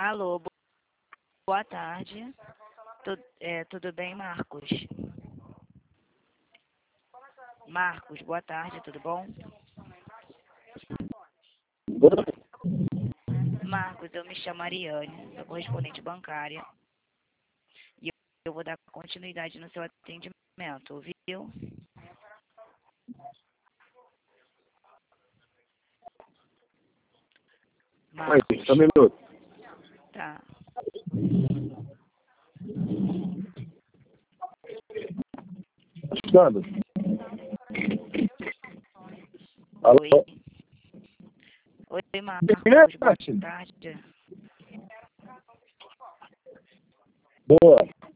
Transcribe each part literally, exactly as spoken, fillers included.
Alô, bo- boa tarde. Tu- é, tudo bem, Marcos? Marcos, boa tarde, tudo bom? Marcos, eu me chamo Ariane, sou correspondente bancária e eu eu vou dar continuidade no seu atendimento, viu? Aí, Marcos, só um minuto. tá. Escutando? Alô? Oi. Oi, Marcos, boa tarde. Boa.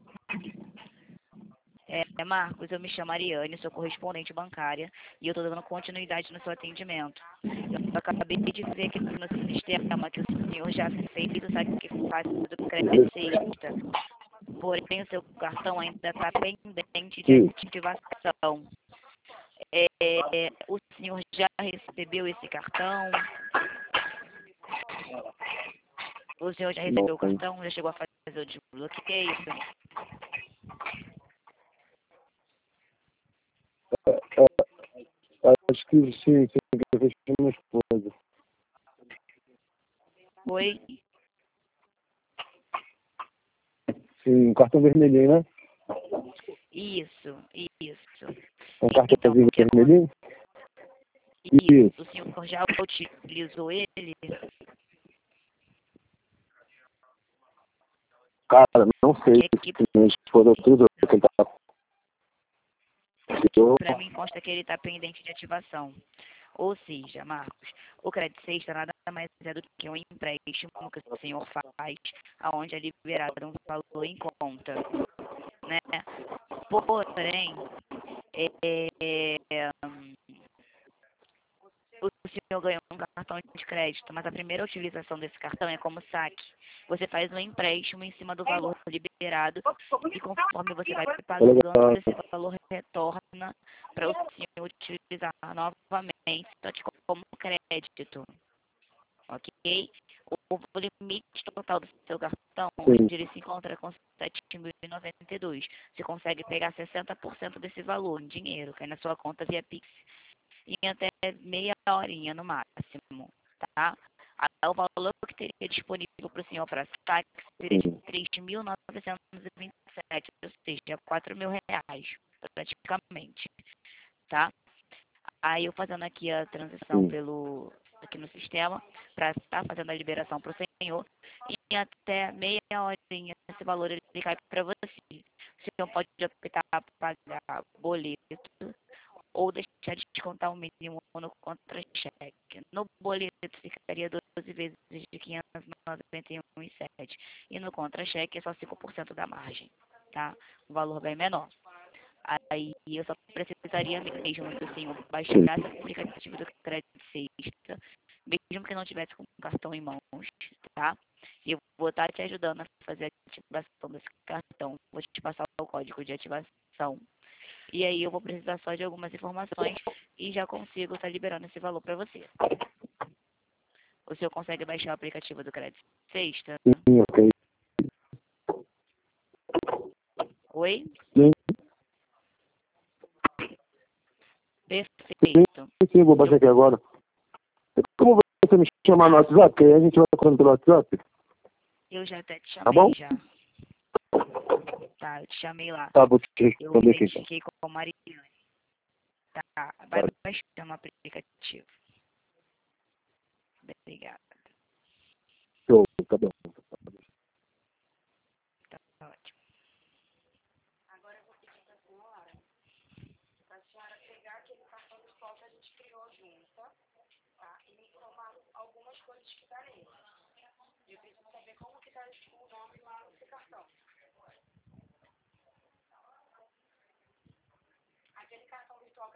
É, Marcos, eu me chamo Ariane, sou correspondente bancária e eu estou dando continuidade no seu atendimento. Eu acabei de ver aqui no sistema que o senhor já fez o sacrifício do crédito sexta, porém o seu cartão ainda está pendente de Sim. ativação. É, o senhor já recebeu esse cartão? O senhor já recebeu Não. o cartão? Já chegou a fazer o desbloqueio? É, acho que sim, sim, que eu fiz com minha esposa. Oi? Sim, um cartão vermelhinho, né? Isso, isso. Um Então, cartãozinho o que vermelhinho? Isso, Isso. o senhor já utilizou ele? Cara, não sei Que aqui se minha esposa autorizou que ele tá. Eu, para mim consta que ele está pendente de ativação. Ou seja, Marcos, o crédito sexta nada mais é do que um empréstimo que o senhor faz, aonde é liberado um valor em conta, né? Porém, é, é, o senhor ganhou um cartão de crédito, mas a primeira utilização desse cartão é como saque. Você faz um empréstimo em cima do valor liberado e conforme você vai pagando, esse valor retorna para o senhor utilizar novamente, só que como crédito, ok? O limite total do seu cartão, sim. ele se encontra com sete mil e noventa e dois. Você consegue pegar sessenta por cento desse valor em dinheiro, cai na sua conta via Pix em até meia horinha no máximo, tá? O valor que teria disponível para o senhor para saque seria de três mil novecentos e vinte e sete, ou seja, quatro mil reais, praticamente, tá? Aí eu fazendo aqui a transição Sim. pelo aqui no sistema para estar fazendo a liberação para o senhor e até meia horinha esse valor ele cai para você. O senhor pode optar por pagar boleto ou deixar de descontar o mínimo no contra-cheque. No boleto ficaria doze vezes de quinhentos e noventa e um vírgula sete e no contra-cheque é só cinco por cento da margem, tá? Um valor bem menor. Aí eu só precisaria mesmo que o senhor baixasse o aplicativo do crédito sexta, mesmo que não tivesse com o cartão em mãos, tá? E eu vou estar te ajudando a fazer a ativação desse cartão. Vou te passar o código de ativação. E aí eu vou precisar só de algumas informações e já consigo estar liberando esse valor para você. O senhor consegue baixar o aplicativo do crédito sexta? Sim, ok. Oi? Sim, Perfeito. sim, sim, vou baixar aqui agora. Como você me chamar no WhatsApp? Porque aí a gente vai falando pelo WhatsApp. Eu já até te chamei, Tá bom? já. Tá, eu te chamei lá. Tá, vou te Eu responder aqui então. identifiquei como Mariana. Tá, vai Tá. baixando o aplicativo. Obrigada. Show, tá bom. Tá ótimo.